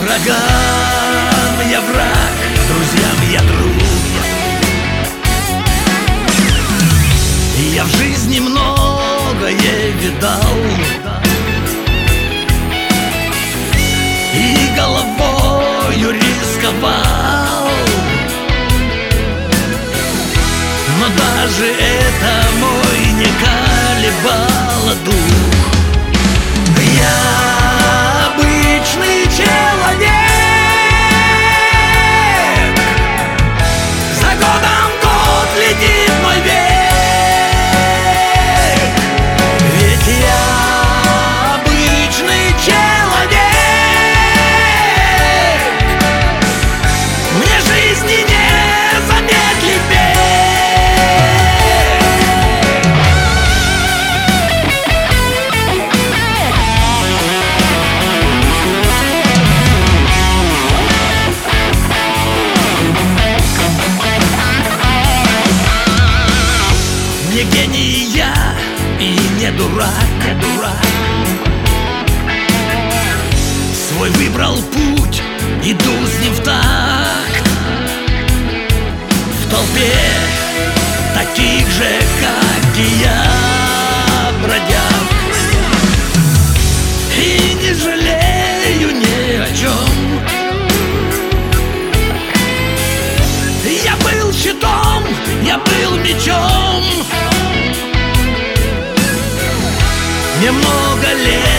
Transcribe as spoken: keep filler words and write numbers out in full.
Врагам я враг, друзьям я друг. Я в жизни многое видал, и головою рисковал, но даже это мой не колебало дух. Я обычный человек, за годом год летит мой век. Ведь я обычный человек, мне жизни не замедлить бег. Не гений я и не дурак, не дурак. Свой выбрал путь, иду с ним в такт. В толпе таких же, как и я, бродяг, и не жалею ни о чем. Я был щитом, я был мечом. Мне много лет,